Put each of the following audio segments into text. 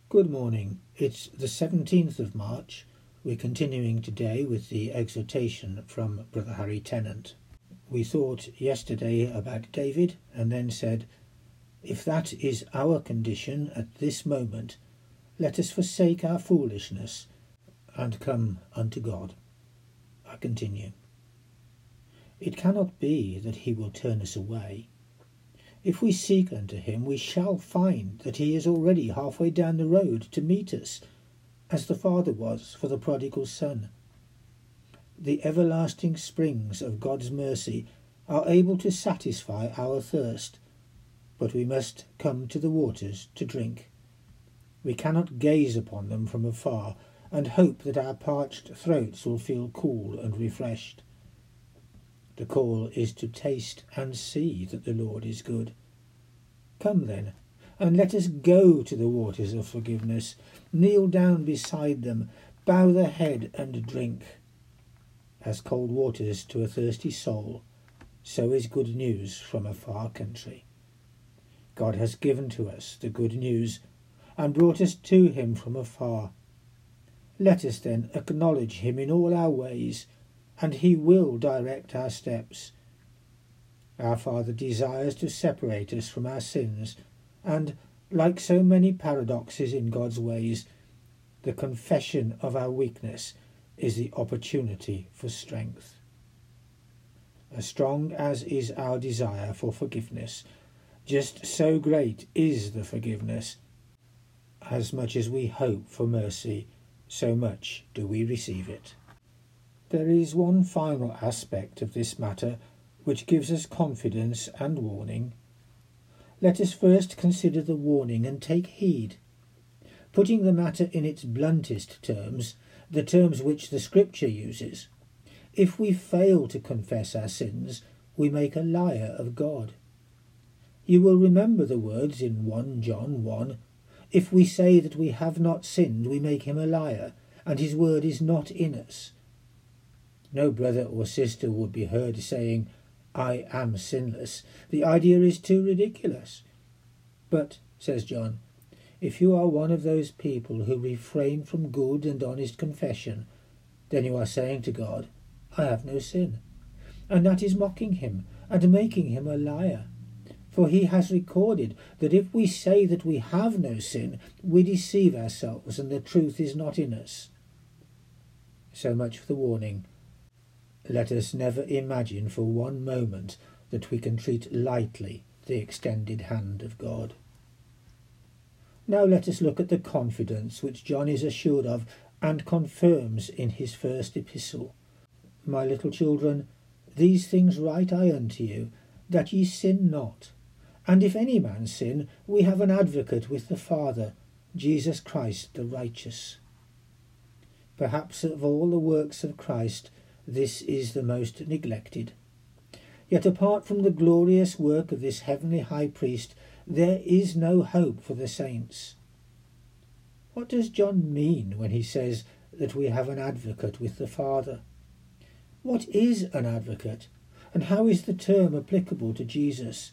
Good morning. It's the 17th of March. We're continuing today with the exhortation from Brother Harry Tennant. We thought yesterday about David and then said, if that is our condition at this moment, let us forsake our foolishness and come unto God. I continue. It cannot be that he will turn us away. If we seek unto him, we shall find that he is already halfway down the road to meet us, as the Father was for the prodigal son. The everlasting springs of God's mercy are able to satisfy our thirst, but we must come to the waters to drink. We cannot gaze upon them from afar and hope that our parched throats will feel cool and refreshed. The call is to taste and see that the Lord is good. Come then, and let us go to the waters of forgiveness, kneel down beside them, bow the head and drink. As cold waters to a thirsty soul, so is good news from a far country. God has given to us the good news, and brought us to him from afar. Let us then acknowledge him in all our ways, and he will direct our steps. Our Father desires to separate us from our sins, and, like so many paradoxes in God's ways, the confession of our weakness is the opportunity for strength. As strong as is our desire for forgiveness, just so great is the forgiveness. As much as we hope for mercy, so much do we receive it. There is one final aspect of this matter which gives us confidence and warning. Let us first consider the warning and take heed. Putting the matter in its bluntest terms, the terms which the Scripture uses, if we fail to confess our sins, we make a liar of God. You will remember the words in 1 John 1, if we say that we have not sinned, we make him a liar, and his word is not in us. No brother or sister would be heard saying, I am sinless. The idea is too ridiculous. But, says John, if you are one of those people who refrain from good and honest confession, then you are saying to God, I have no sin. And that is mocking him and making him a liar. For he has recorded that if we say that we have no sin, we deceive ourselves and the truth is not in us. So much for the warning. Let us never imagine for one moment that we can treat lightly the extended hand of God. Now let us look at the confidence which John is assured of and confirms in his first epistle. My little children, these things write I unto you, that ye sin not. And if any man sin, we have an advocate with the Father, Jesus Christ the righteous. Perhaps of all the works of Christ, this is the most neglected. Yet apart from the glorious work of this heavenly high priest, there is no hope for the saints. What does John mean when he says that we have an advocate with the Father? What is an advocate, and how is the term applicable to Jesus?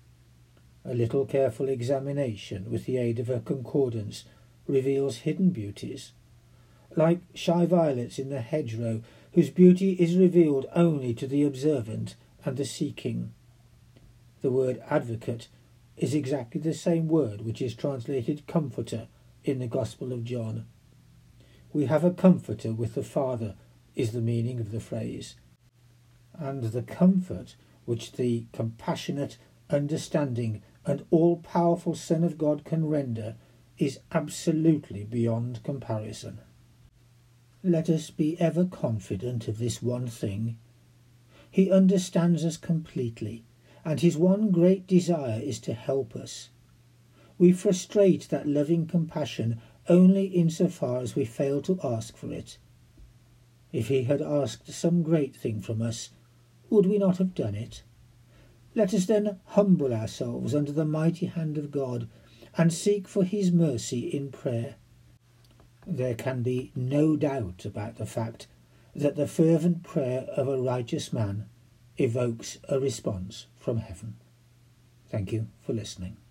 A little careful examination with the aid of a concordance reveals hidden beauties, like shy violets in the hedgerow, whose beauty is revealed only to the observant and the seeking. The word advocate is exactly the same word which is translated comforter in the Gospel of John. We have a comforter with the Father is the meaning of the phrase, and the comfort which the compassionate, understanding and all-powerful Son of God can render is absolutely beyond comparison. Let us be ever confident of this one thing. He understands us completely, and his one great desire is to help us. We frustrate that loving compassion only insofar as we fail to ask for it. If he had asked some great thing from us, would we not have done it? Let us then humble ourselves under the mighty hand of God and seek for his mercy in prayer. There can be no doubt about the fact that the fervent prayer of a righteous man evokes a response from heaven. Thank you for listening.